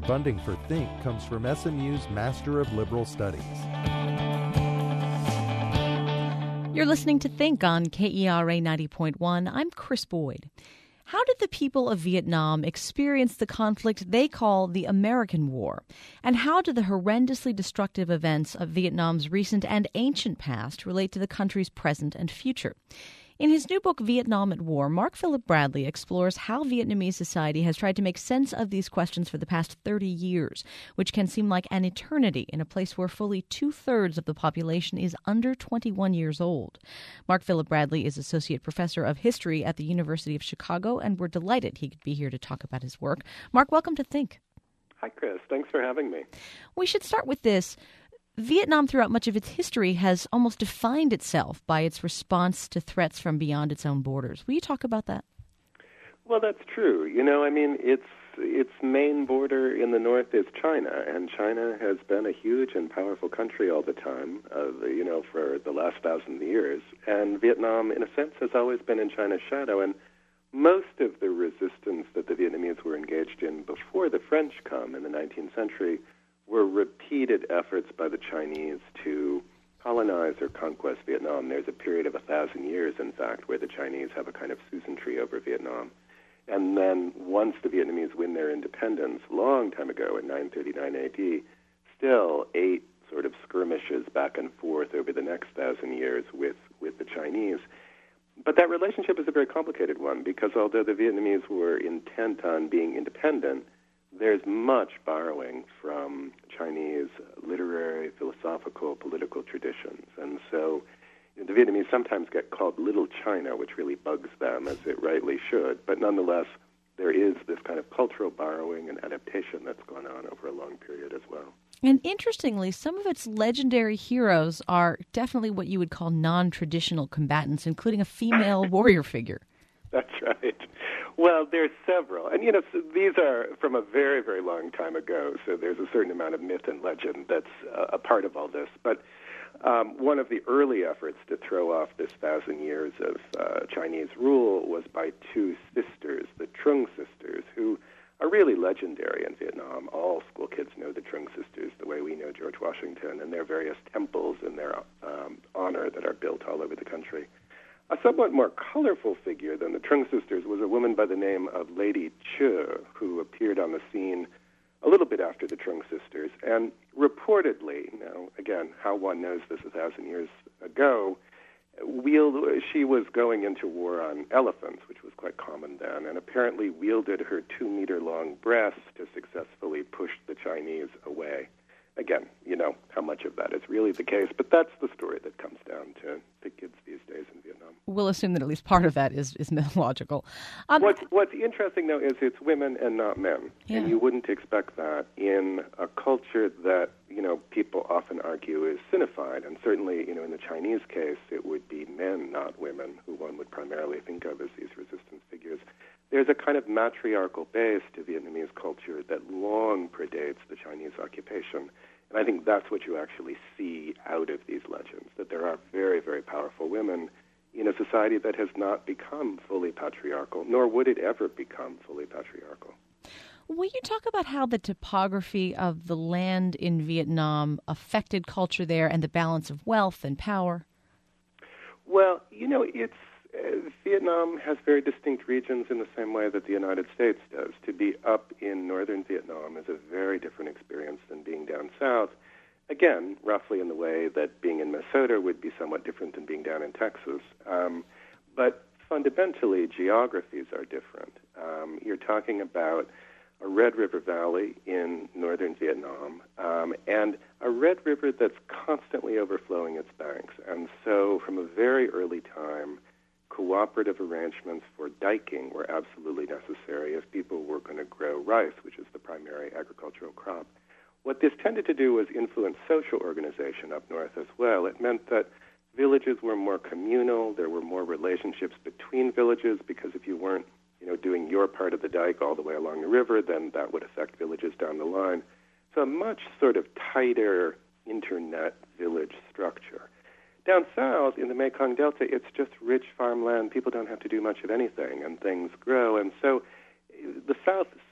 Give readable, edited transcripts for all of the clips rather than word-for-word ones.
Funding for Think comes from SMU's Master of Liberal Studies. You're listening to Think on KERA 90.1. I'm Chris Boyd. How did the people of Vietnam experience the conflict they call the American War? And how do the horrendously destructive events of Vietnam's recent and ancient past relate to the country's present and future? In his new book, Vietnam at War, Mark Philip Bradley explores how Vietnamese society has tried to make sense of these questions for the past 30 years, which can seem like an eternity in a place where fully two-thirds of the population is under 21 years old. Mark Philip Bradley is Associate Professor of History at the University of Chicago, and we're delighted he could be here to talk about his work. Mark, welcome to Think. Hi, Chris. Thanks for having me. We should start with this. Vietnam, throughout much of its history, has almost defined itself by its response to threats from beyond its own borders. Will you talk about that? Well, that's true. Its main border in the north is China, and China has been a huge and powerful country all the time, for the last 1,000 years. And Vietnam, in a sense, has always been in China's shadow. And most of the resistance that the Vietnamese were engaged in before the French come in the 19th century were repeated efforts by the Chinese to colonize or conquest Vietnam. There's a period of 1,000 years, in fact, where the Chinese have a kind of suzerainty over Vietnam. And then once the Vietnamese win their independence, long time ago in 939 AD, still 8 sort of skirmishes back and forth over the next 1,000 years with the Chinese. But that relationship is a very complicated one, because although the Vietnamese were intent on being independent, there's much borrowing from Chinese literary, philosophical, political traditions. And so the Vietnamese sometimes get called Little China, which really bugs them, as it rightly should. But nonetheless, there is this kind of cultural borrowing and adaptation that's gone on over a long period as well. And interestingly, some of its legendary heroes are definitely what you would call non-traditional combatants, including a female warrior figure. That's right. Well, there's several. And, so these are from a very, very long time ago, so there's a certain amount of myth and legend that's a part of all this. But one of the early efforts to throw off this 1,000 years of Chinese rule was by 2 sisters, the Trung sisters, who are really legendary in Vietnam. All school kids know the Trung sisters the way we know George Washington, and there are various temples in their honor that are built all over the country. A somewhat more colorful figure than the Trung sisters was a woman by the name of Lady Che, who appeared on the scene a little bit after the Trung sisters. And reportedly, now, again, how one knows this 1,000 years ago, she was going into war on elephants, which was quite common then, and apparently wielded her 2-meter-long breast to successfully push the Chinese away. Again, how much of that is really the case, but that's the story that comes down to kids these days in Vietnam. We'll assume that at least part of that is mythological. What's interesting, though, is it's women and not men. Yeah. And you wouldn't expect that in a culture that, people often argue is Sinified. And certainly, in the Chinese case, it would be men, not women, who one would primarily think of as these resistance figures. There's a kind of matriarchal base to Vietnamese culture that long predates the Chinese occupation. And I think that's what you actually see out of these legends, that there are very, very powerful women in a society that has not become fully patriarchal, nor would it ever become fully patriarchal. Will you talk about how the topography of the land in Vietnam affected culture there and the balance of wealth and power? Well, Vietnam has very distinct regions in the same way that the United States does. To be up in northern Vietnam is a very different experience than being down south. Again, roughly in the way that being in Minnesota would be somewhat different than being down in Texas. But fundamentally, geographies are different. You're talking about a Red River Valley in northern Vietnam, and a Red River that's constantly overflowing its banks. And so from a very early time, cooperative arrangements for diking were absolutely necessary if people were going to grow rice, which is the primary agricultural crop. What this tended to do was influence social organization up north as well. It meant that villages were more communal. There were more relationships between villages, because if you weren't doing your part of the dike all the way along the river, then that would affect villages down the line. So a much sort of tighter internet village structure. Down south in the Mekong Delta, it's just rich farmland. People don't have to do much of anything, and things grow. And so the South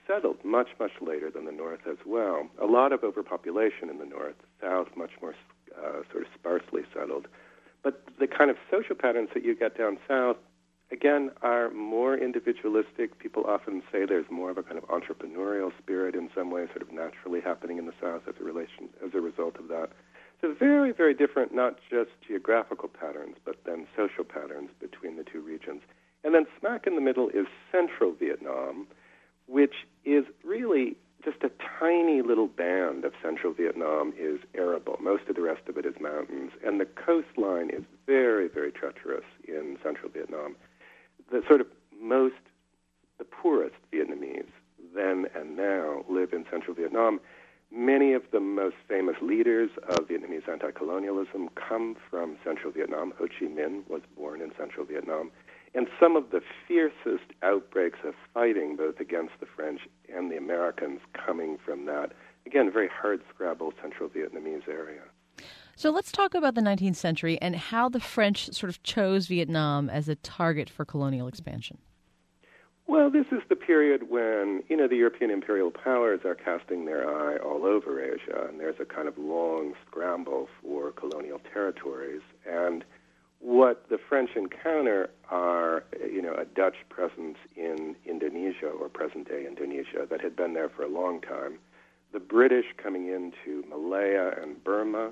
settled much, much later than the North as well. A lot of overpopulation in the North, South much more sort of sparsely settled. But the kind of social patterns that you get down South, again, are more individualistic. People often say there's more of a kind of entrepreneurial spirit in some way sort of naturally happening in the South as a result of that. So very, very different, not just geographical patterns, but then social patterns between the two regions. And then smack in the middle is central Vietnam, which is really just a tiny little band of central Vietnam is arable. Most of the rest of it is mountains. And the coastline is very, very treacherous in central Vietnam. The poorest Vietnamese then and now live in central Vietnam. Many of the most famous leaders of Vietnamese anti-colonialism come from central Vietnam. Ho Chi Minh was born in central Vietnam. And some of the fiercest outbreaks of fighting, both against the French and the Americans, coming from that, again, very hard-scrabble central Vietnamese area. So let's talk about the 19th century and how the French sort of chose Vietnam as a target for colonial expansion. Well, this is the period when, the European imperial powers are casting their eye all over Asia, and there's a kind of long scramble for colonial territories. And what the French encounter are, a Dutch presence in Indonesia, or present-day Indonesia, that had been there for a long time. The British coming into Malaya and Burma,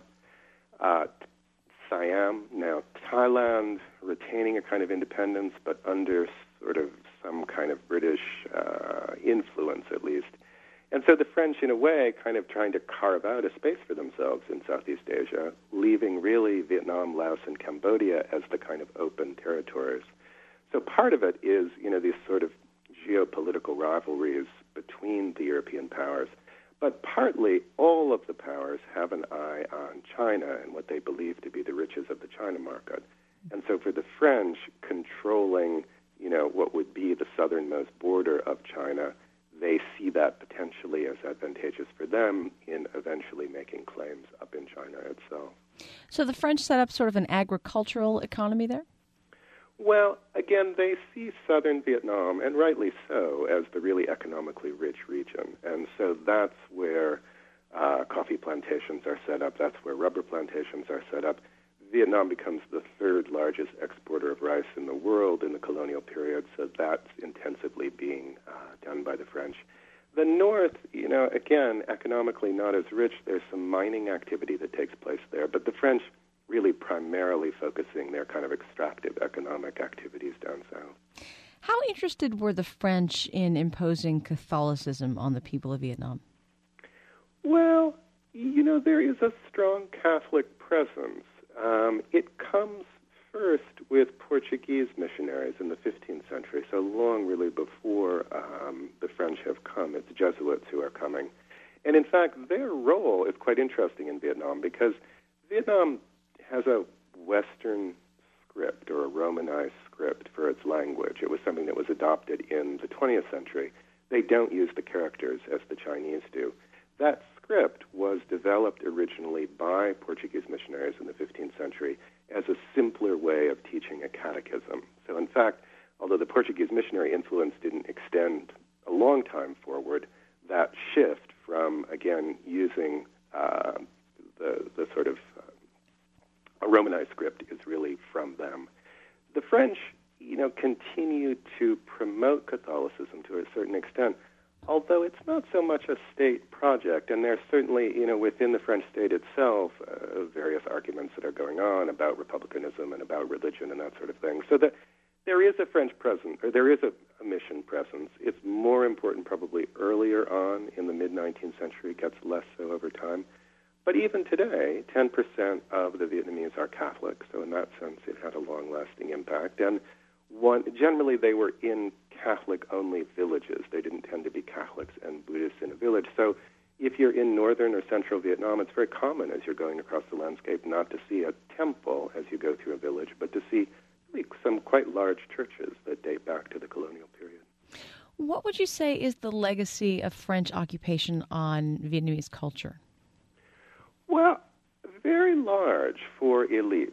Siam, now Thailand, retaining a kind of independence, but under sort of some kind of British influence, at least. And so the French, in a way, kind of trying to carve out a space for themselves in Southeast Asia, leaving really Vietnam, Laos, and Cambodia as the kind of open territories. So part of it is, these sort of geopolitical rivalries between the European powers, but partly all of the powers have an eye on China and what they believe to be the riches of the China market. And so for the French, controlling, what would be the southernmost border of China, they see that potentially as advantageous for them in eventually making claims up in China itself. So the French set up sort of an agricultural economy there? Well, again, they see southern Vietnam, and rightly so, as the really economically rich region. And so that's where coffee plantations are set up. That's where rubber plantations are set up. Vietnam becomes the third largest exporter of rice in the world in the colonial period, so that's intensively being done by the French. The North, again, economically not as rich. There's some mining activity that takes place there, but the French really primarily focusing their kind of extractive economic activities down south. How interested were the French in imposing Catholicism on the people of Vietnam? Well, there is a strong Catholic presence. It comes first with Portuguese missionaries in the 15th century, so long really before the French have come. It's Jesuits who are coming. And in fact, their role is quite interesting in Vietnam because Vietnam has a Western script or a Romanized script for its language. It was something that was adopted in the 20th century. They don't use the characters as the Chinese do. That script was developed originally by Portuguese missionaries in the 15th century as a simpler way of teaching a catechism. So in fact, although the Portuguese missionary influence didn't extend a long time forward, that shift from, again, using the sort of a Romanized script is really from them. The French, continue to promote Catholicism to a certain extent, although it's not so much a state project, and there's certainly, within the French state itself, various arguments that are going on about republicanism and about religion and that sort of thing. So that there is a French presence, or there is a mission presence. It's more important probably earlier on in the mid-19th century, it gets less so over time. But even today, 10% of the Vietnamese are Catholic, so in that sense it had a long-lasting impact. And generally they were in Catholic-only villages. They didn't tend to be Catholics and Buddhists in a village. So if you're in northern or central Vietnam, it's very common as you're going across the landscape not to see a temple as you go through a village, but to see really some quite large churches that date back to the colonial period. What would you say is the legacy of French occupation on Vietnamese culture? Well, very large for elites.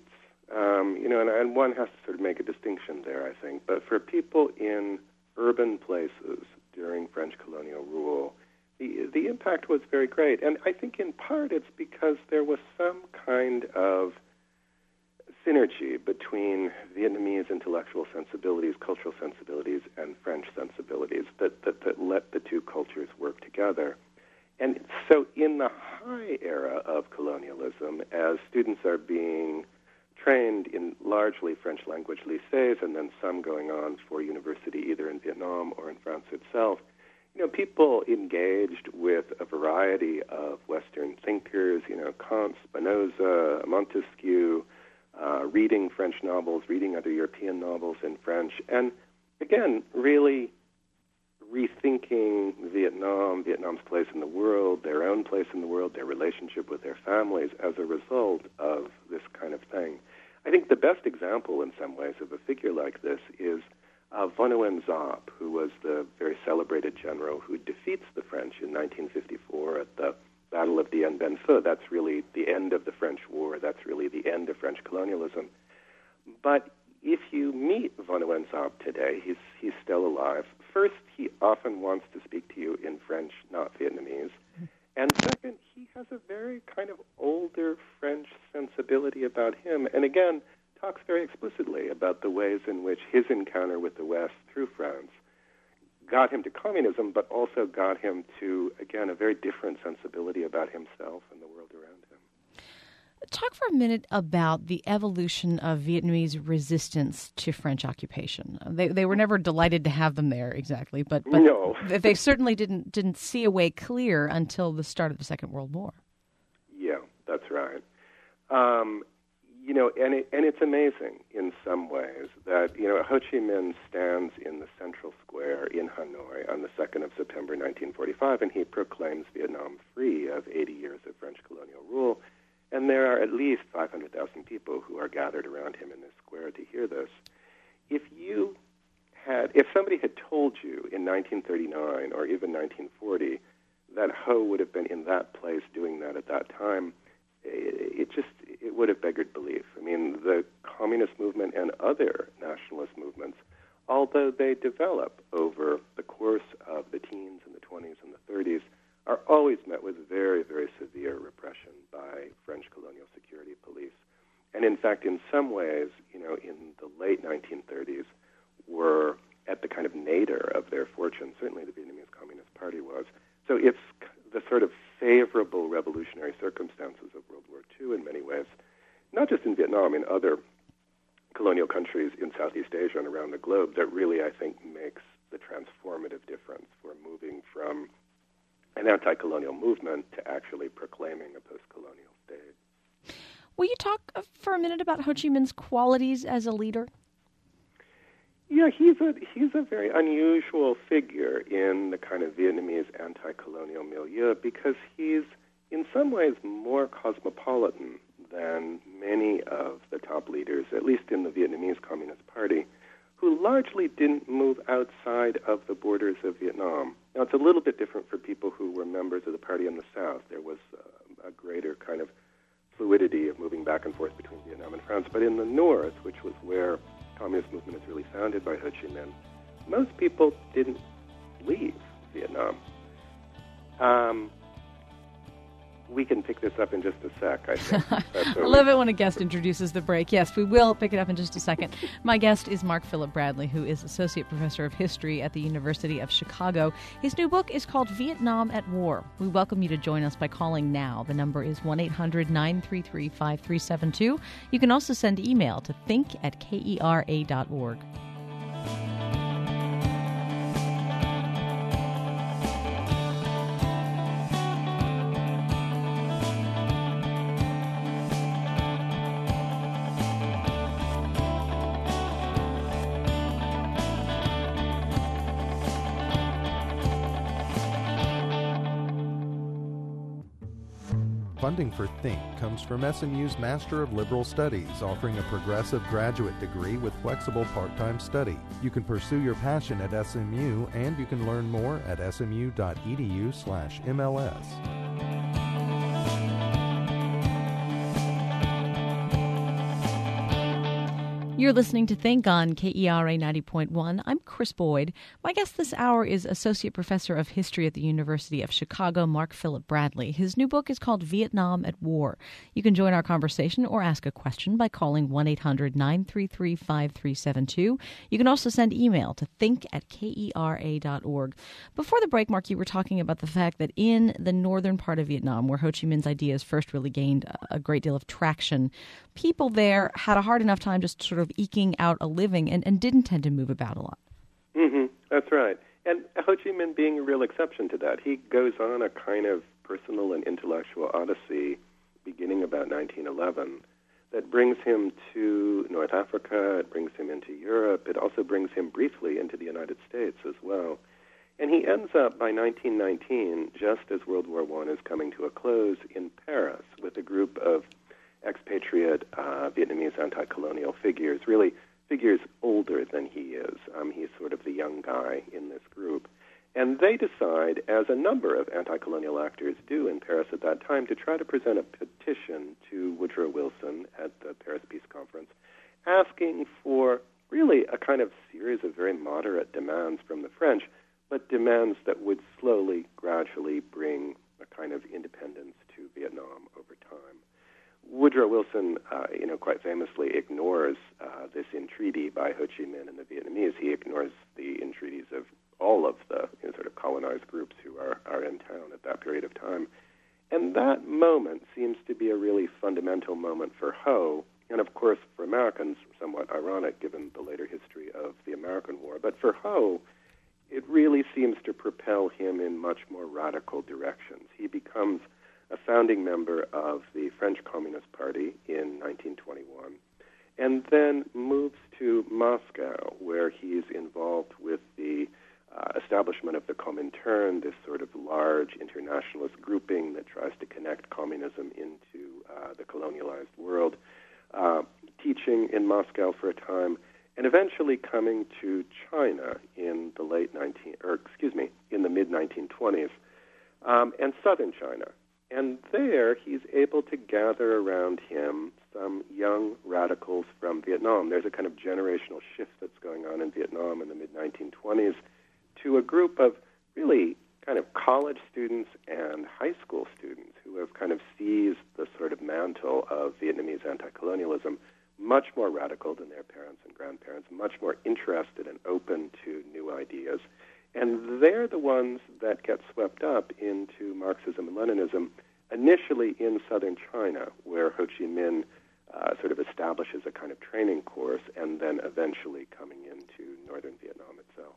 And one has to sort of make a distinction there, I think. But for people in urban places, during French colonial rule, the impact was very great. And I think in part it's because there was some kind of synergy between Vietnamese intellectual sensibilities, cultural sensibilities, and French sensibilities that let the two cultures work together. And so in the high era of colonialism, as students are being trained in largely French language lycées and then some going on for university either in Vietnam or in France itself, people engaged with a variety of Western thinkers, Kant, Spinoza, Montesquieu, reading French novels, reading other European novels in French, and again, really rethinking Vietnam's place in the world, their own place in the world, their relationship with their families as a result of this kind of thing. I think the best example in some ways of a figure like this is Von Nguyen Giap, who was the very celebrated general who defeats the French in 1954 at the Battle of Dien Bien Phu. That's really the end of the French War. That's really the end of French colonialism. But if you meet Von Nguyen Giap today, he's still alive. First, he often wants to speak to you in French, not Vietnamese. And second, he has a very kind of older French sensibility about him. And again, talks very explicitly about the ways in which his encounter with the West through France got him to communism, but also got him to, again, a very different sensibility about himself and the world around him. Talk for a minute about the evolution of Vietnamese resistance to French occupation. They were never delighted to have them there, exactly, but no. They certainly didn't see a way clear until the start of the Second World War. Yeah, that's right. And it's amazing in some ways that, Ho Chi Minh stands in the central square in Hanoi on the 2nd of September 1945, and he proclaims Vietnam free of 80 years of French colonial rule. And there are at least 500,000 people who are gathered around him in this square to hear this. If somebody had told you in 1939 or even 1940 that Ho would have been in that place doing that at that time, it would have beggared belief. I mean, the communist movement and other nationalist movements, although they develop over the course of the teens and the 20s and the 30s, are always met with very, very severe repression by French colonial security police. And in fact, in some ways, in the late 1930s, were at the kind of nadir of their fortune. Certainly the Vietnamese Communist Party was. So it's the sort of favorable revolutionary circumstances of World War II in many ways, not just in Vietnam, in other colonial countries in Southeast Asia and around the globe, that really, I think, makes the transformative difference for moving from an anti-colonial movement to actually proclaiming a post-colonial state. Will you talk for a minute about Ho Chi Minh's qualities as a leader? Yeah, he's a very unusual figure in the kind of Vietnamese anti-colonial milieu because he's in some ways more cosmopolitan than many of the top leaders, at least in the Vietnamese Communist Party, who largely didn't move outside of the borders of Vietnam. Now, it's a little bit different for people who were members of the party in the South. There was a greater kind of fluidity of moving back and forth between Vietnam and France. But in the North, which was where the communist movement is really founded by Ho Chi Minh, most people didn't leave Vietnam. We can pick this up in just a sec, I think. I love it when a guest introduces the break. Yes, we will pick it up in just a second. My guest is Mark Philip Bradley, who is Associate Professor of History at the University of Chicago. His new book is called Vietnam at War. We welcome you to join us by calling now. The number is 1-800-933-5372. You can also send email to think@kera.org. Funding for Think comes from SMU's Master of Liberal Studies, offering a progressive graduate degree with flexible part-time study. You can pursue your passion at SMU, and you can learn more at smu.edu/MLS. You're listening to Think on KERA 90.1. I'm Chris Boyd. My guest this hour is Associate Professor of History at the University of Chicago, Mark Philip Bradley. His new book is called Vietnam at War. You can join our conversation or ask a question by calling 1-800-933-5372. You can also send email to think@kera.org. Before the break, Mark, you were talking about the fact that in the northern part of Vietnam, where Ho Chi Minh's ideas first really gained a great deal of traction, people there had a hard enough time just sort of eking out a living and didn't tend to move about a lot. Mm-hmm. That's right. And Ho Chi Minh being a real exception to that. He goes on a kind of personal and intellectual odyssey beginning about 1911 that brings him to North Africa, it brings him into Europe, it also brings him briefly into the United States as well. And he ends up, by 1919, just as World War I is coming to a close, in Paris with a group of expatriate Vietnamese anti-colonial figures, really figures older than he is. He's sort of the young guy in this group. And they decide, as a number of anti-colonial actors do in Paris at that time, to try to present a petition to Woodrow Wilson at the Paris Peace Conference, asking for really a kind of series of very moderate demands from the French, but demands that would slowly, gradually bring a kind of independence to Vietnam over time. Woodrow Wilson, quite famously ignores this entreaty by Ho Chi Minh and the Vietnamese. He ignores the entreaties of all of the sort of colonized groups who are in town at that period of time. And that moment seems to be a really fundamental moment for Ho, and of course for Americans, somewhat ironic given the later history of the American War. But for Ho, it really seems to propel him in much more radical directions. He becomes a founding member of the French Communist Party in 1921, and then moves to Moscow, where he's involved with the establishment of the Comintern, this sort of large internationalist grouping that tries to connect communism into the colonialized world, teaching in Moscow for a time, and eventually coming to China in the mid-1920s, and southern China. And there, he's able to gather around him some young radicals from Vietnam. There's a kind of generational shift that's going on in Vietnam in the mid-1920s to a group of really kind of college students and high school students who have kind of seized the sort of mantle of Vietnamese anti-colonialism, much more radical than their parents and grandparents, much more interested and open to new ideas. And they're the ones that get swept up into Marxism and Leninism, initially in southern China, where Ho Chi Minh sort of establishes a kind of training course, and then eventually coming into northern Vietnam itself.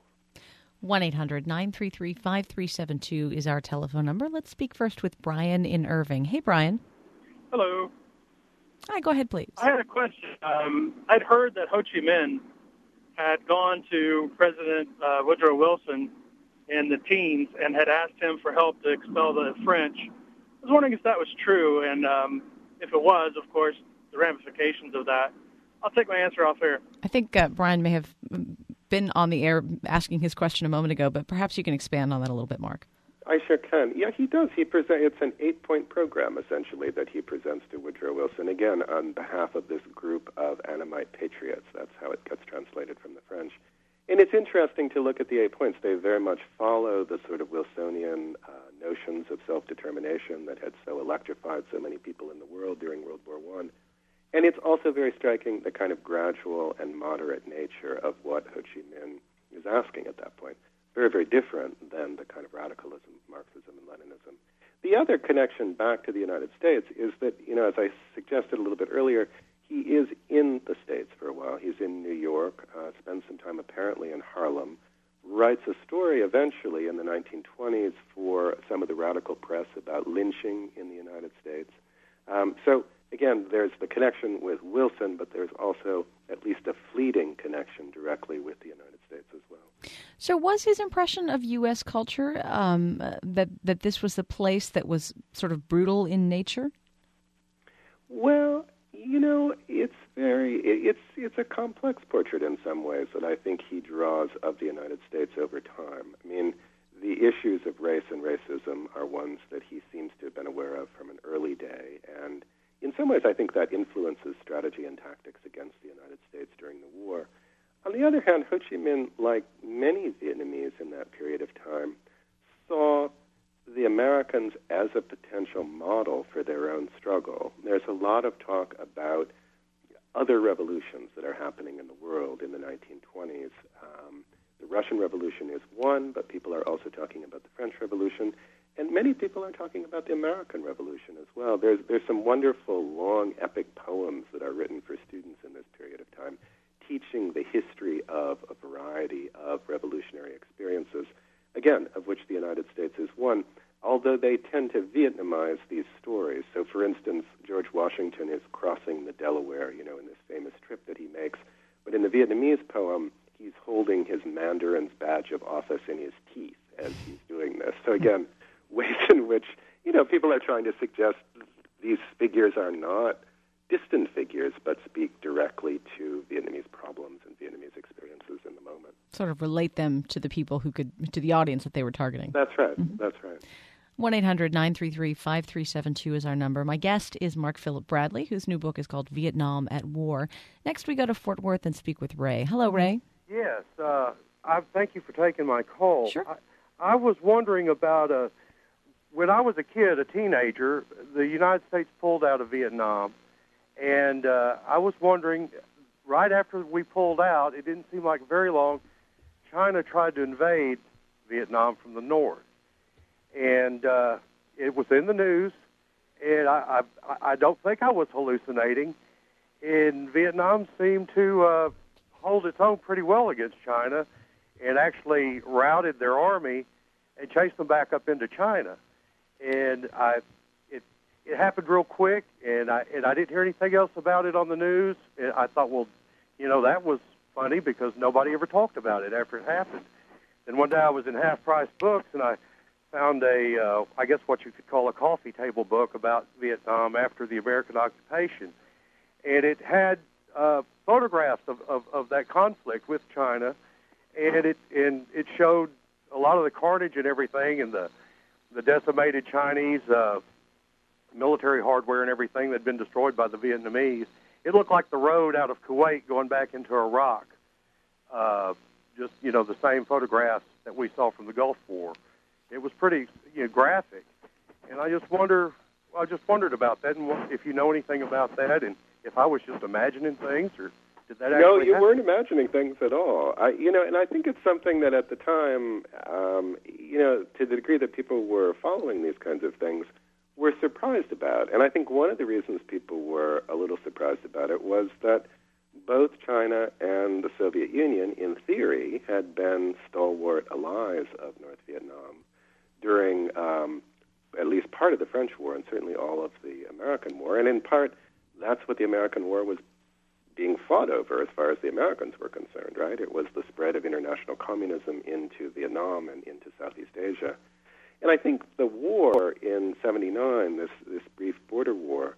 1-800-933-5372 is our telephone number. Let's speak first with Brian in Irving. Hey, Brian. Hello. Hi, go ahead, please. I had a question. I'd heard that Ho Chi Minh had gone to President Woodrow Wilson in the teens and had asked him for help to expel the French. I was wondering if that was true, and if it was, of course, the ramifications of that. I'll take my answer off air. I think Brian may have been on the air asking his question a moment ago, but perhaps you can expand on that a little bit, Mark. I sure can. Yeah, he does. It's an 8-point program, essentially, that he presents to Woodrow Wilson, again, on behalf of this group of Annamite patriots. That's how it gets translated from the French. And it's interesting to look at the 8 points. They very much follow the sort of Wilsonian notions of self-determination that had so electrified so many people in the world during World War I. And it's also very striking the kind of gradual and moderate nature of what Ho Chi Minh is asking at that point. Very, very different than the kind of radicalism, Marxism, and Leninism. The other connection back to the United States is that, as I suggested a little bit earlier, he is in the States for a while. He's in New York, spends some time apparently in Harlem, writes a story eventually in the 1920s for some of the radical press about lynching in the United States. So, again, there's the connection with Wilson, but there's also at least a fleeting connection directly with the United States as well. So was his impression of U.S. culture that this was the place that was sort of brutal in nature? Well, it's a complex portrait in some ways that I think he draws of the United States over time. I mean, the issues of race and racism are ones that he seems to have been aware of from an early day, and in some ways, I think that influences strategy and tactics against the United States during the war. On the other hand, Ho Chi Minh, like many Vietnamese in that period of time, saw the Americans as a potential model for their own struggle. There's a lot of talk about other revolutions that are happening in the world in the 1920s. The Russian Revolution is one, but people are also talking about the French Revolution, and many people are talking about the American Revolution as well. There's some wonderful, long, epic poems that are written for students in this period of time, teaching the history of a variety of revolutionary experiences, again, of which the United States is one, although they tend to Vietnamize these stories. So, for instance, George Washington is crossing the Delaware, in this famous trip that he makes. But in the Vietnamese poem, he's holding his Mandarin's badge of office in his teeth as he's doing this. So, again, ways in which, people are trying to suggest these figures are not distant figures, but speak directly to Vietnamese problems and Vietnamese experiences in the moment. Sort of relate them to the people to the audience that they were targeting. That's right. Mm-hmm. That's right. 1-800-933-5372 is our number. My guest is Mark Philip Bradley, whose new book is called Vietnam at War. Next, we go to Fort Worth and speak with Ray. Hello, Ray. Yes. Thank you for taking my call. Sure. I was wondering about, when I was a kid, a teenager, the United States pulled out of Vietnam. And I was wondering, right after we pulled out, it didn't seem like very long, China tried to invade Vietnam from the north. And it was in the news, and I don't think I was hallucinating. And Vietnam seemed to hold its own pretty well against China and actually routed their army and chased them back up into China. And it happened real quick, and I didn't hear anything else about it on the news. And I thought, well, that was funny because nobody ever talked about it after it happened. And one day I was in Half Price Books, and I found I guess what you could call a coffee table book about Vietnam after the American occupation. And it had photographs of that conflict with China, and it showed a lot of the carnage and everything, and the decimated Chinese military hardware and everything that had been destroyed by the Vietnamese. It looked like the road out of Kuwait going back into Iraq. Just, the same photographs that we saw from the Gulf War. It was pretty graphic. And I just wondered about that, and if you know anything about that, and if I was just imagining things, or did that actually No, you happen? weren't imagining things at all. And I think it's something that at the time, to the degree that people were following these kinds of things, were surprised about. And I think one of the reasons people were a little surprised about it was that both China and the Soviet Union, in theory, had been stalwart allies of North Vietnam during at least part of the French War and certainly all of the American War. And in part, that's what the American War was being fought over as far as the Americans were concerned, right? It was the spread of international communism into Vietnam and into Southeast Asia. And I think the war in 79, this brief border war,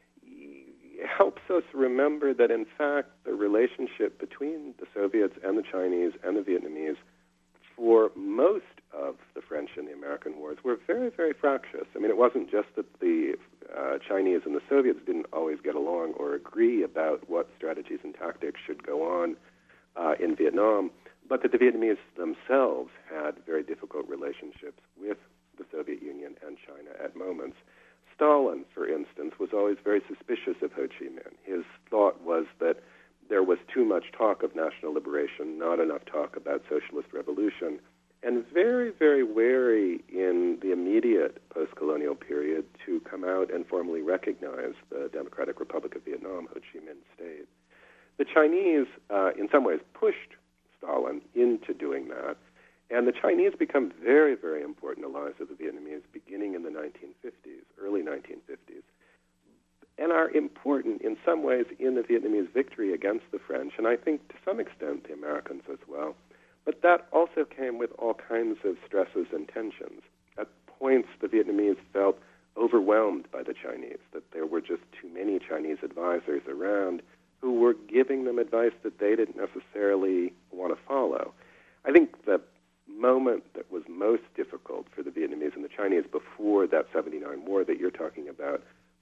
helps us remember that, in fact, the relationship between the Soviets and the Chinese and the Vietnamese for most of the French and the American wars were very, very fractious. I mean, it wasn't just that the Chinese and the Soviets didn't always get along or agree about what strategies and tactics should go on in Vietnam, but that the Vietnamese themselves had very difficult relationships with the Soviet Union and China at moments. Stalin, for instance, was always very suspicious of Ho Chi Minh. His thought was that there was too much talk of national liberation, not enough talk about socialist revolution, and very, very wary in the immediate post-colonial period to come out and formally recognize the Democratic Republic of Vietnam, Ho Chi Minh State. The Chinese, in some ways, pushed Stalin into doing that, and the Chinese become very, very important allies of the Vietnamese beginning in the 1950s, early 1950s, and are important in some ways in the Vietnamese victory against the French, and I think to some extent the Americans as well. But that also came with all kinds of stresses and tensions. At points, the Vietnamese felt overwhelmed by the Chinese, that there were just too many Chinese advisors around who were giving them advice that they didn't necessarily want to follow. I think the moment that was most difficult for the Vietnamese and the Chinese before that 79 war that you're talking about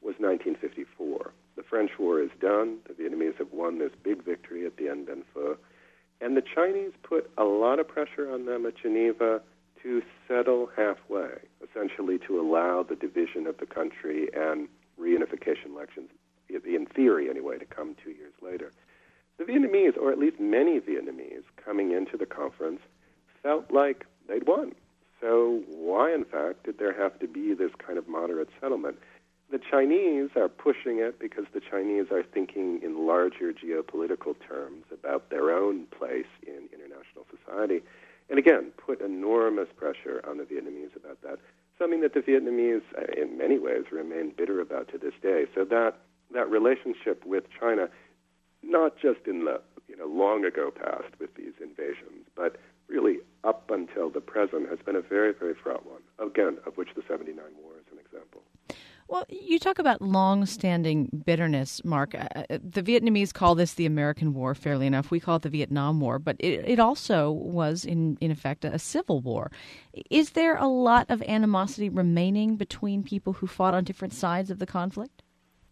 was 1954. The French War is done. The Vietnamese have won this big victory at Dien Bien Phu. And the Chinese put a lot of pressure on them at Geneva to settle halfway, essentially to allow the division of the country and reunification elections, in theory anyway, to come 2 years later. The Vietnamese, or at least many Vietnamese, coming into the conference, felt like they'd won. So why, in fact, did there have to be this kind of moderate settlement? The Chinese are pushing it because the Chinese are thinking in larger geopolitical terms about their own place in international society. And again, put enormous pressure on the Vietnamese about that, something that the Vietnamese, in many ways, remain bitter about to this day. So that relationship with China, not just in the long ago past with these invasions, but really up until the present, has been a very, very fraught one, again, of which the 79 War is an example. Well, you talk about long-standing bitterness, Mark. The Vietnamese call this the American War, fairly enough. We call it the Vietnam War, but it also was, in effect, a civil war. Is there a lot of animosity remaining between people who fought on different sides of the conflict?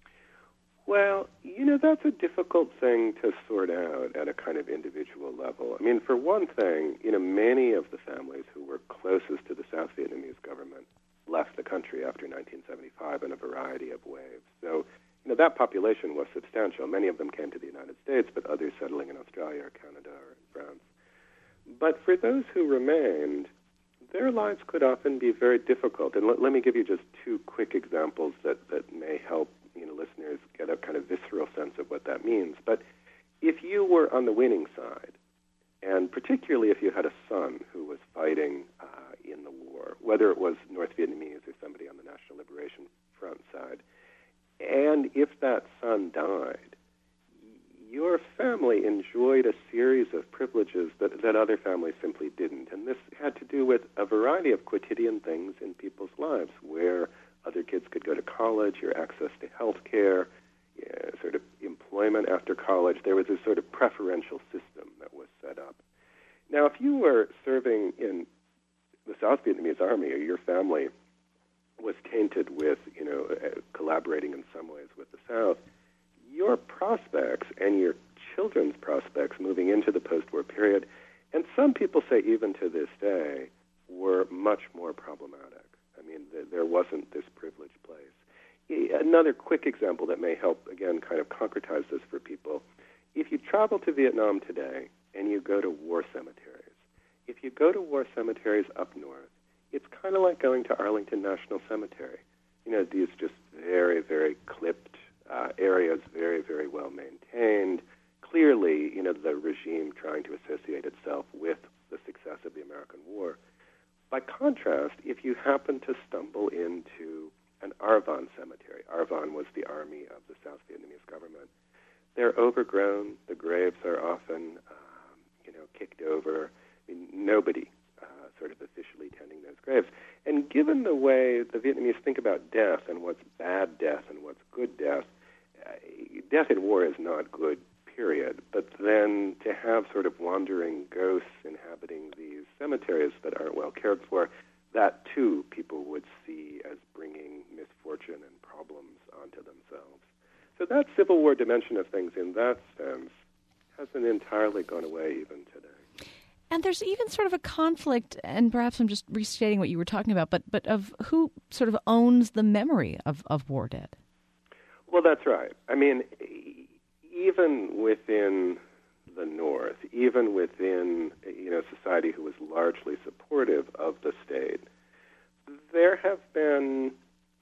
Well, that's a difficult thing to sort out at a kind of individual level. I mean, for one thing, many of the families who were closest to the South Vietnamese government left the country after 1975 in a variety of ways. So, that population was substantial. Many of them came to the United States, but others settling in Australia or Canada or in France. But for those who remained, their lives could often be very difficult. And let me give you just two quick examples that may help listeners get a kind of visceral sense of what that means. But if you were on the winning side, and particularly if you had a son who was fighting in the war, whether it was North Vietnamese or somebody on the National Liberation Front side, and if that son died, your family enjoyed a series of privileges that other families simply didn't. And this had to do with a variety of quotidian things in people's lives, where other kids could go to college, your access to health care, sort of employment after college. There was this sort of preferential system that was set up. Now, if you were serving in the South Vietnamese Army, or your family was tainted with, collaborating in some ways with the South, your prospects and your children's prospects moving into the post-war period, and some people say even to this day, were much more problematic. I mean, there wasn't this privileged place. Another quick example that may help, again, kind of concretize this for people. If you travel to Vietnam today and you go to war cemeteries, if you go to war cemeteries up north, it's kind of like going to Arlington National Cemetery. These just very, very clipped areas, very, very well maintained. Clearly, the regime trying to associate itself with the success of the American War. By contrast, if you happen to stumble into an Arvon cemetery, Arvon was the army of the South Vietnamese government, they're overgrown. The graves are often, kicked over. I mean, nobody sort of officially tending those graves. And given the way the Vietnamese think about death and what's bad death and what's good death, death in war is not good, period. But then to have sort of wandering ghosts inhabiting these cemeteries that aren't well cared for, that too people would see as bringing misfortune and problems onto themselves. So that Civil War dimension of things in that sense hasn't entirely gone away even today. And there's even sort of a conflict, and perhaps I'm just restating what you were talking about, but of who sort of owns the memory of war dead. Well, that's right. I mean, even within the North, even within society who was largely supportive of the state, there have been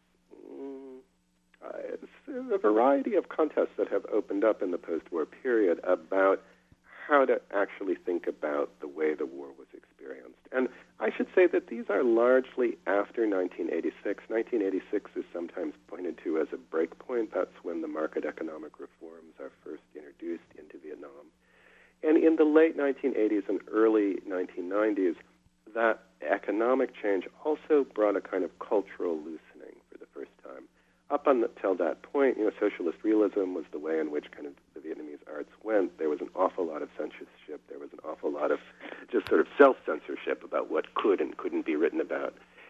a variety of contests that have opened up in the post-war period about how to actually think about the way the war was experienced. And I should say that these are largely after 1986. 1986 is sometimes pointed to as a break point. That's when the market economic reforms are first introduced into Vietnam. And in the late 1980s and early 1990s, that economic change also brought a kind of cultural loosening for the first time. Up until that point, socialist realism was the way in which kind of the Vietnamese arts went. There was an awful lot of censorship. There was an awful lot of just sort of self-censorship about what could and couldn't be written about.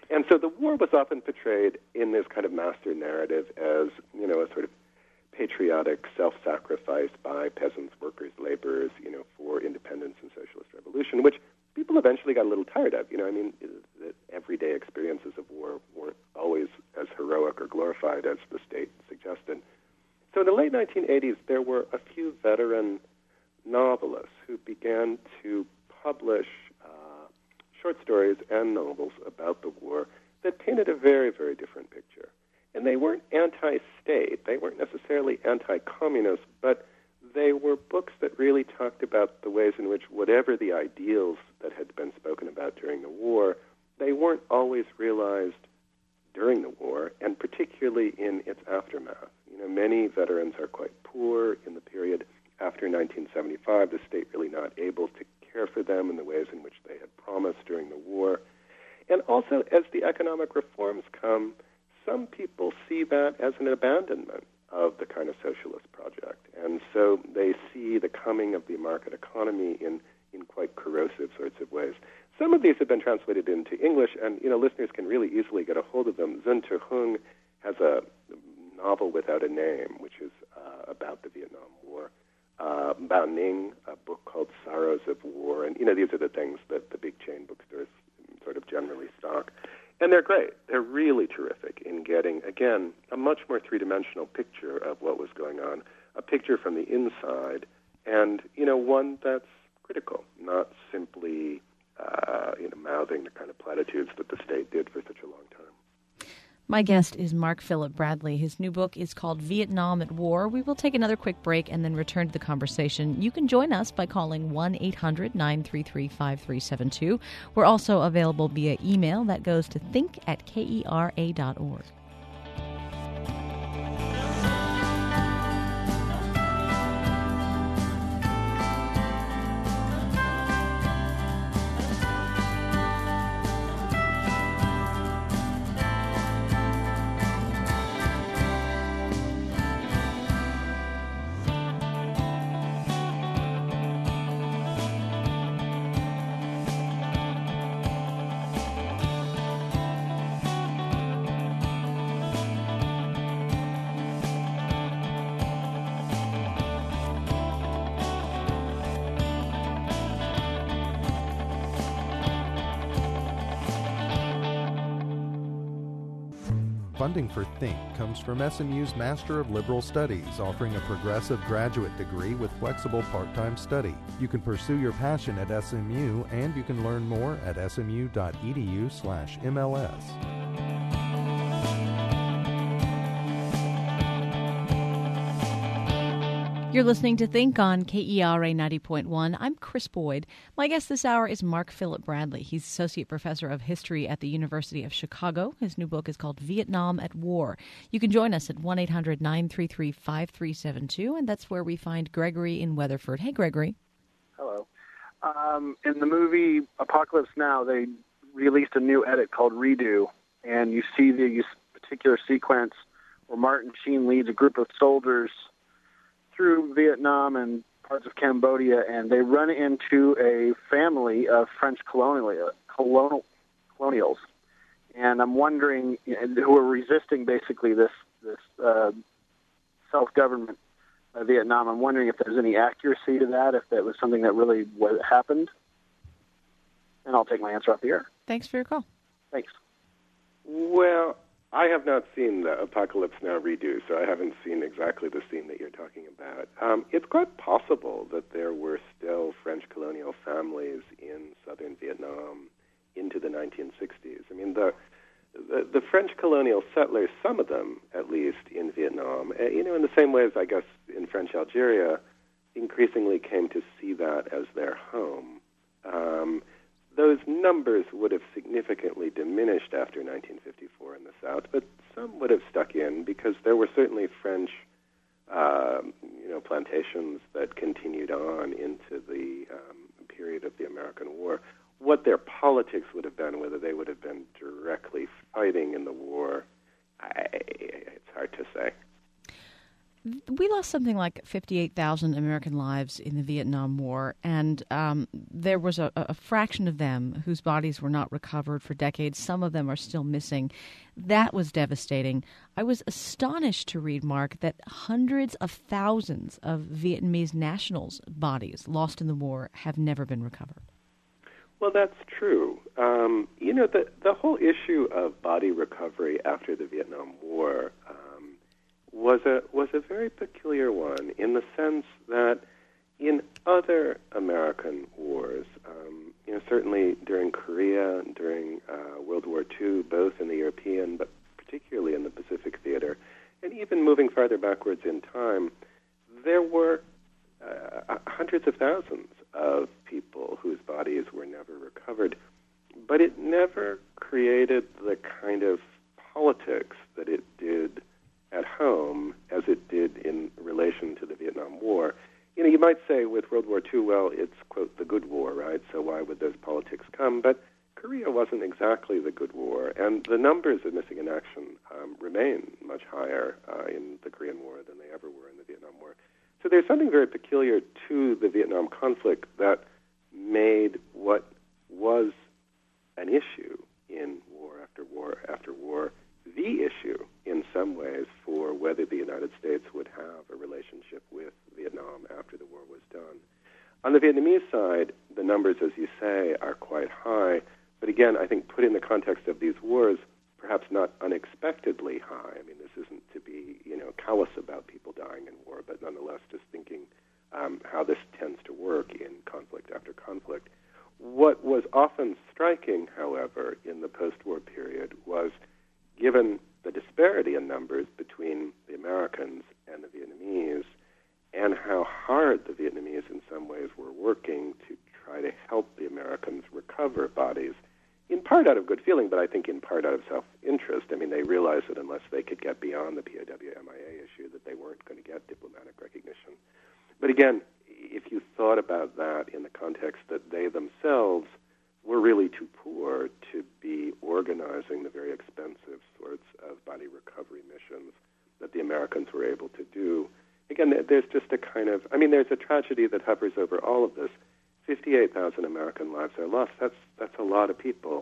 And so the war was often portrayed in this kind of master narrative as, a sort of patriotic self-sacrifice by peasants, workers, laborers, for independence and socialist revolution, which people eventually got a little tired of. The everyday experiences of war weren't always as heroic or glorified as the state suggested. So in the late 1980s, there were a few veteran novelists who began to publish short stories and novels about the war that painted a very, very different picture. And they weren't anti-state, they weren't necessarily anti-communist, but they were books that really talked about the ways in which whatever the ideals that had been spoken about during the war, they weren't always realized during the war, and particularly in its aftermath. Many veterans are quite poor in the period after 1975, the state really not able to care for them in the ways in which they had promised during the war. And also, as the economic reforms come, some people see that as an abandonment of the kind of socialist project. And so they see the coming of the market economy in quite corrosive sorts of ways. Some of these have been translated into English, and listeners can really easily get a hold of them. Sun Tu Hung has a novel without a name, which is about the Vietnam War. Bao Ning, a book called Sorrows of War, and these are the things that the big chain bookstores sort of generally stock. And they're great. They're really terrific in getting, again, a much more three-dimensional picture of what was going on, a picture from the inside, and, one that's critical, not simply, mouthing the kind of platitudes that the state did for such a long time. My guest is Mark Philip Bradley. His new book is called Vietnam at War. We will take another quick break and then return to the conversation. You can join us by calling 1-800-933-5372. We're also available via email. That goes to think@kera.org. Funding for Think comes from SMU's Master of Liberal Studies, offering a progressive graduate degree with flexible part-time study. You can pursue your passion at SMU, and you can learn more at smu.edu/MLS. You're listening to Think on KERA 90.1. I'm Chris Boyd. My guest this hour is Mark Philip Bradley. He's Associate Professor of History at the University of Chicago. His new book is called Vietnam at War. You can join us at 1-800-933-5372, and that's where we find Gregory in Weatherford. Hey, Gregory. Hello. In the movie Apocalypse Now, they released a new edit called Redo, and you see the particular sequence where Martin Sheen leads a group of soldiers through Vietnam and parts of Cambodia, and they run into a family of French colonials. And I'm wondering, who are resisting basically this self-government of Vietnam. I'm wondering if there's any accuracy to that, if that was something that really happened. And I'll take my answer off the air. Thanks for your call. Thanks. Well, I have not seen the Apocalypse Now redo, so I haven't seen exactly the scene that you're talking about. It's quite possible that there were still French colonial families in southern Vietnam into the 1960s. I mean, the French colonial settlers, some of them at least in Vietnam, in the same way as I guess in French Algeria, increasingly came to see that as their home. Those numbers would have significantly diminished after 1954 in the South, but some would have stuck in because there were certainly French, plantations that continued on into the period of the American War. What their politics would have been, whether they would have been directly fighting in the war, it's hard to say. We lost something like 58,000 American lives in the Vietnam War, and there was a fraction of them whose bodies were not recovered for decades. Some of them are still missing. That was devastating. I was astonished to read, Mark, that hundreds of thousands of Vietnamese nationals' bodies lost in the war have never been recovered. Well, that's true. The whole issue of body recovery after the Vietnam War was a very peculiar one in the sense that in other American wars, certainly during Korea, during World War II, both in the European but particularly in the Pacific theater, and even moving farther backwards in time, there were hundreds of thousands of people whose bodies were never recovered. But it never created the kind of politics that it did at home as it did in relation to the Vietnam War. You might say with World War II, well, it's, quote, the good war, right? So why would those politics come? But Korea wasn't exactly the good war, and the numbers of missing in action remain much higher in the Korean War than they ever were in the Vietnam War. So there's something very peculiar to the Vietnam conflict that made what was an issue in war after war after war the issue in some ways for whether the United States would have a relationship with Vietnam after the war was done. On the Vietnamese side, the numbers, as you say, are quite high. But again, I think put in the context of these wars, perhaps not unexpectedly high. I mean, this isn't to be, callous about people dying in war, but nonetheless just thinking how this tends to work in conflict after conflict. What was often striking, however, in the post-war period was, given the disparity in numbers between the Americans and the Vietnamese, and how hard the Vietnamese in some ways were working to try to help the Americans recover bodies, in part out of good feeling, but I think in part out of self-interest. I mean, they realized that unless they could get beyond the POW-MIA issue, that they weren't going to get diplomatic recognition. But again, if you thought about that in the context that they themselves were really too poor to be organizing the very expensive sorts of body recovery missions that the Americans were able to do, again, there's just a kind of, there's a tragedy that hovers over all of this. 58,000 American lives are lost. That's a lot of people.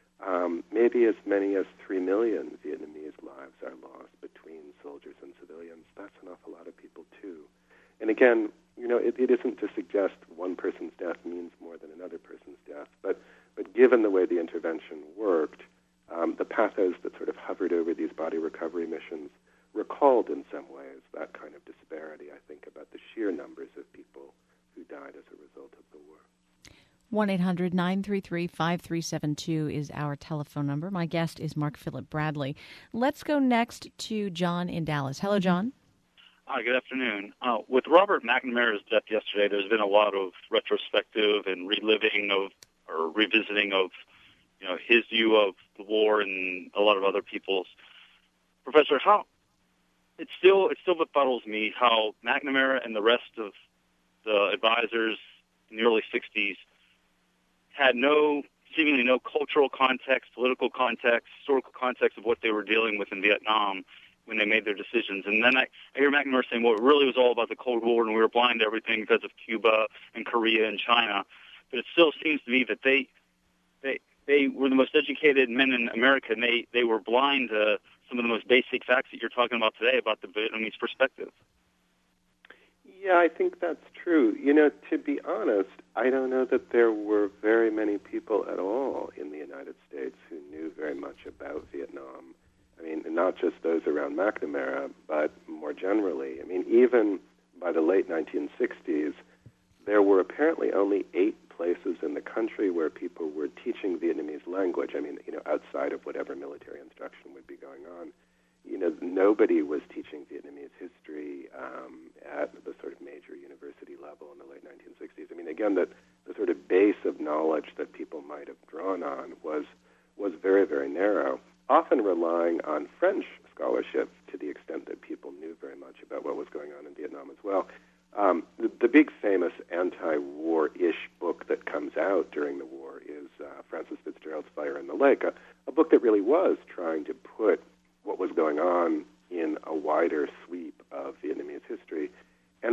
Maybe as many as 3 million Vietnamese lives are lost between soldiers and civilians. That's an awful lot of people, too. And again, it isn't to suggest one person's death means more than another person's death, but given the way the intervention worked, the pathos that sort of hovered over these body recovery missions recalled in some ways that kind of disparity, I think, about the sheer numbers of people who died as a result of the war. 1-800-933-5372 is our telephone number. My guest is Mark Philip Bradley. Let's go next to John in Dallas. Hello, John. Hi, good afternoon. With Robert McNamara's death yesterday, there's been a lot of retrospective and revisiting of his view of the war and a lot of other people's. Professor, it still befuddles me how McNamara and the rest of the advisors in the early 60s had seemingly no cultural context, political context, historical context of what they were dealing with in Vietnam when they made their decisions. And then I hear McNamara saying, well, it really was all about the Cold War and we were blind to everything because of Cuba and Korea and China. But it still seems to me that they were the most educated men in America, and they were blind to some of the most basic facts that you're talking about today about the Vietnamese perspective. Yeah, I think that's true. To be honest, I don't know that there were very many people at all in the United States who knew very much about Vietnam. Not just those around McNamara, but more generally. Even by the late 1960s, there were apparently only 8 places in the country where people were teaching Vietnamese language. Outside of whatever military instruction would be going on. Nobody was teaching Vietnamese history at the sort of major university level in the late 1960s. Again, the sort of base of knowledge that people might have drawn on was very, very narrow, often relying on French scholarship to the extent that people knew very much about what was going on in Vietnam as well. The big famous anti-war-ish book that comes out during the war is Francis Fitzgerald's Fire in the Lake, a book that really was trying to put what was going on in a wider sweep of Vietnamese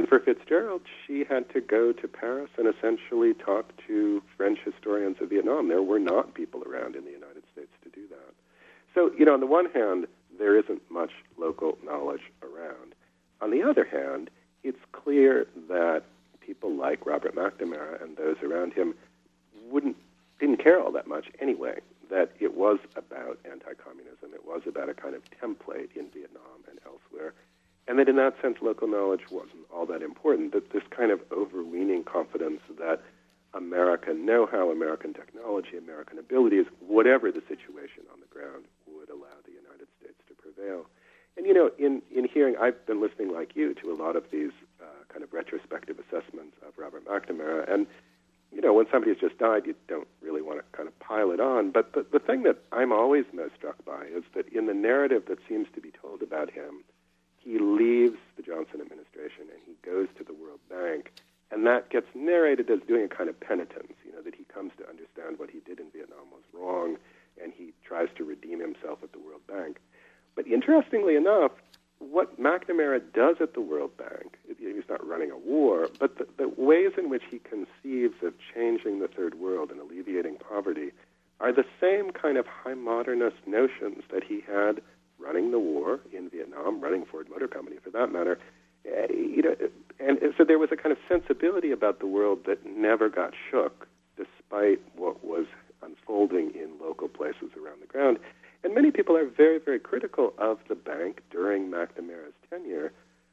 for Fitzgerald, she had to go to Paris and essentially talk to French historians of Vietnam. There were not people around in the United States to do that. So, on the one hand, there isn't much local knowledge around. On the other hand, it's clear that people like Robert McNamara and those around him didn't care all that much anyway, that it was about anti-communism. It was about a kind of template in Vietnam and elsewhere. And that in that sense, local knowledge wasn't all that important, that this kind of overweening confidence that American know-how, American technology, American abilities, whatever the situation on the ground, would allow the United States to prevail. And, in hearing, I've been listening like you to a lot of these kind of retrospective assessments of Robert McNamara. And, when somebody has just died, you don't really want to kind of pile it on. But the thing that I'm always most struck by is that in the narrative that seems to be told about him, he leaves the Johnson administration and he goes to the World Bank, and that gets narrated as doing a kind of penitence, that he comes to understand what he did in Vietnam was wrong, and he tries to redeem himself at the World Bank. But interestingly enough, what McNamara does at the World Bank, he's not running a war, but the ways in which he conceives of changing the Third World and alleviating poverty are the same kind of high modernist notions that he had running the war in Vietnam, running Ford Motor Company for that matter. And so there was a kind of sensibility about the world that never got shook, despite what was unfolding in local places around the ground. And many people are very, very critical of the bank during McNamara's tenure,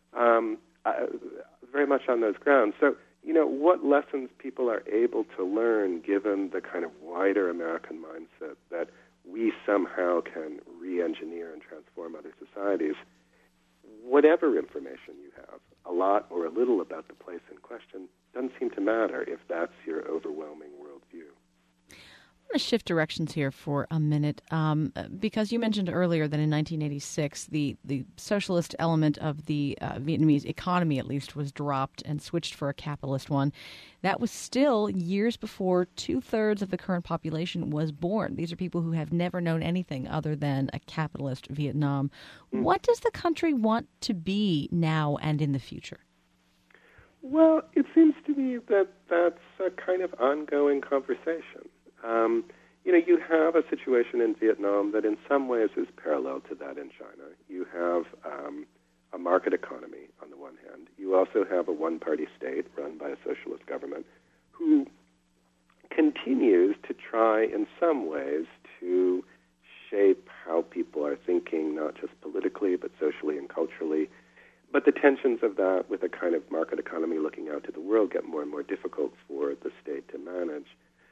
very much on those grounds. So, what lessons people are able to learn given the kind of wider American mindset that we somehow can re-engineer and transform other societies, whatever information you have, a lot or a little about the place in question, doesn't seem to matter if that's your overwhelming worldview. I'm going to shift directions here for a minute because you mentioned earlier that in 1986, the socialist element of the Vietnamese economy, at least, was dropped and switched for a capitalist one. That was still years before 2/3 of the current population was born. These are people who have never known anything other than a capitalist Vietnam. What does the country want to be now and in the future? Well, it seems to me that that's a kind of ongoing conversation. You have a situation in Vietnam that in some ways is parallel to that in China. You have a market economy on the one hand. You also have a one-party state run by a socialist government who continues to try in some ways to shape how people are thinking, not just politically, but socially and culturally. But the tensions of that with a kind of market economy looking out to the world get more and more difficult for the state to manage.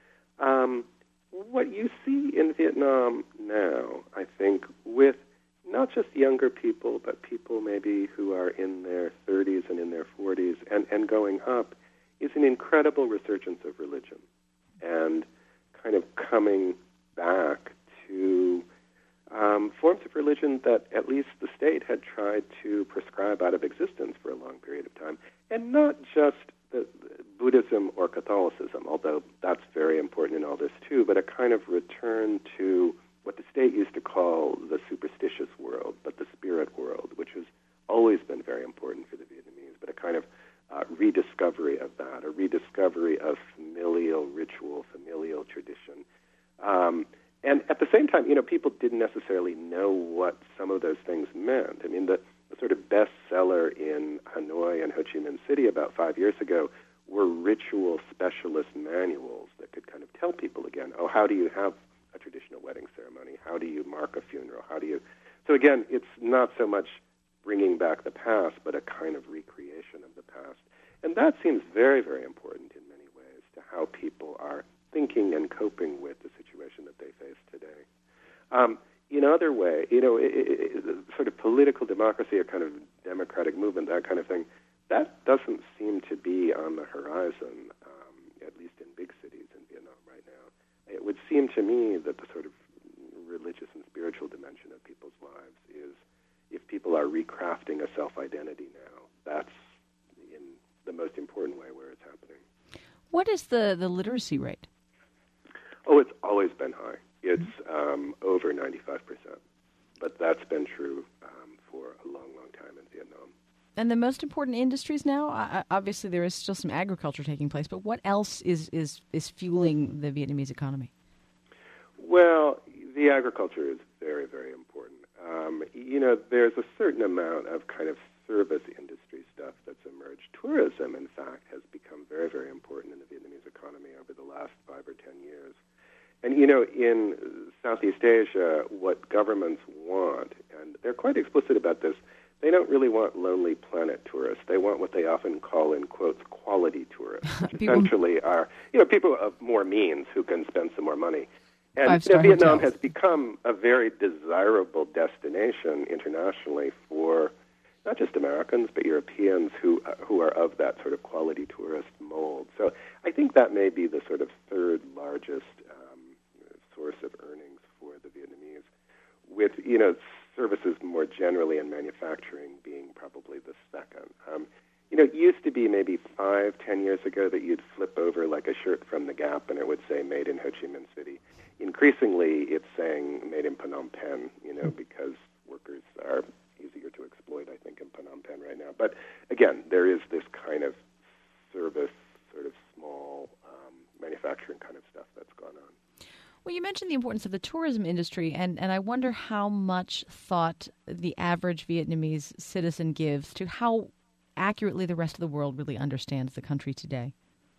What you see in Vietnam now, I think, with not just younger people, but people maybe who are in their 30s and in their 40s and going up, is an incredible resurgence of religion and kind of coming back to forms of religion that at least the state had tried to prescribe out of existence for a long period of time. And not just the Buddhism or Catholicism, although that's very important in all this too, but a kind of return to what the state used to call the superstitious world, but the spirit world, which has always been very important for the Vietnamese, but a kind of rediscovery of that, a rediscovery of familial ritual, familial tradition. And at the same time, people didn't necessarily know what some of those things meant. I mean, the sort of bestseller in Hanoi and Ho Chi Minh City about 5 years ago were ritual specialist manuals that could kind of tell people again, how do you have a traditional wedding ceremony? How do you mark a funeral? So again, it's not so much bringing back the past, but a kind of recreation of the past. And that seems very, very important in many ways to how people are thinking and coping with the situation that they face today. In other way, sort of political democracy, a kind of democratic movement, that kind of thing, that doesn't seem to be on the horizon, at least in big cities in Vietnam right now. It would seem to me that the sort of religious and spiritual dimension of people's lives is, if people are recrafting a self-identity now, that's in the most important way where it's happening. What is the literacy rate? Oh, it's always been high. It's over 95%. But that's been true for a long, long time in Vietnam. And the most important industries now, obviously there is still some agriculture taking place, but what else is fueling the Vietnamese economy? Well, the agriculture is very, very important. There's a certain amount of kind of service industry stuff that's emerged. Tourism, in fact, has become very, very important in the Vietnamese economy over the last 5 or 10 years. And, in Southeast Asia, what governments want, and they're quite explicit about this, they don't really want Lonely Planet tourists. They want what they often call, in quotes, quality tourists, which essentially are, people of more means who can spend some more money. And Vietnam has become a very desirable destination internationally for not just Americans, but Europeans who are of that sort of quality tourist mold. So I think that may be the sort of third largest source of earnings for the Vietnamese, with, services more generally and manufacturing being probably the second. It used to be maybe 5-10 years ago that you'd flip over like a shirt from the Gap and it would say made in Ho Chi Minh City. Increasingly, it's saying made in Phnom Penh, because workers are easier to exploit, I think, in Phnom Penh right now. But again, there is this kind of service, sort of small manufacturing kind of stuff that's gone on. Well, you mentioned the importance of the tourism industry, and I wonder how much thought the average Vietnamese citizen gives to how accurately the rest of the world really understands the country today.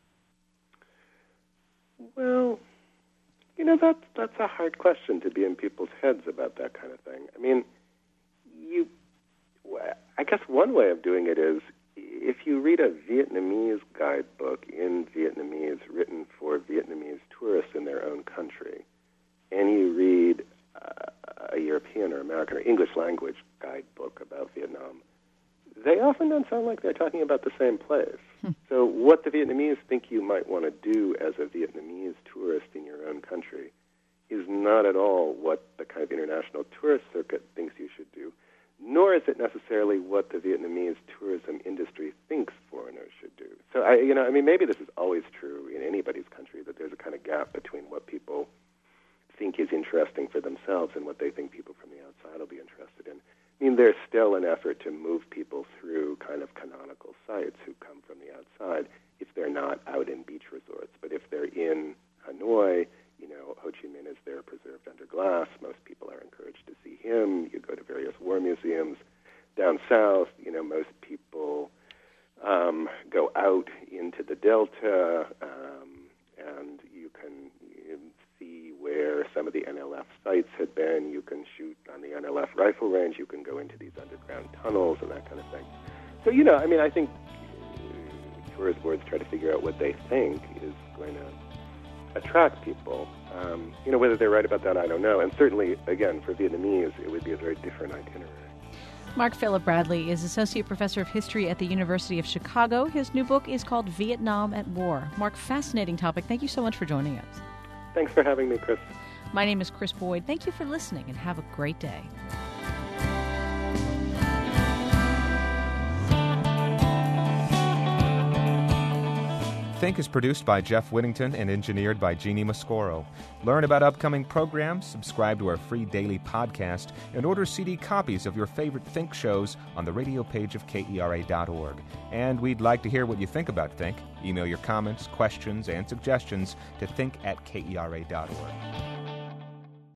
Well, that's a hard question to be in people's heads about that kind of thing. I mean, I guess one way of doing it is if you read a Vietnamese guidebook in Vietnamese written for Vietnamese tourists in their own country, and you read a European or American or English language guidebook about Vietnam, they often don't sound like they're talking about the same place. So what the Vietnamese think you might want to do as a Vietnamese tourist in your own country is not at all what the kind of international tourist circuit thinks you should do, nor is it necessarily what the Vietnamese tourism industry thinks foreigners should do. So, maybe this is always true in anybody's country, that there's a kind of gap between what people think is interesting for themselves and what they think people from the outside will be interested in. There's still an effort to move people through kind of canonical sites who come from the outside if they're not out in beach resorts. But if they're in Hanoi, Ho Chi Minh is there preserved under glass. Most people are encouraged to see him. You go to various war museums. Down south, most people go out into the Delta, and you can see where some of the NLF sites had been. You can shoot on the NLF rifle range. You can go into these underground tunnels and that kind of thing. So, I think tourist boards try to figure out what they think is going to attract people. Whether they're right about that, I don't know. And certainly, again, for Vietnamese, it would be a very different itinerary. Mark Philip Bradley is Associate Professor of History at the University of Chicago. His new book is called Vietnam at War. Mark, fascinating topic. Thank you so much for joining us. Thanks for having me, Chris. My name is Chris Boyd. Thank you for listening, and have a great day. Think is produced by Jeff Whittington and engineered by Jeannie Mascoro. Learn about upcoming programs, subscribe to our free daily podcast, and order CD copies of your favorite Think shows on the radio page of KERA.org. And we'd like to hear what you think about Think. Email your comments, questions, and suggestions to think@KERA.org.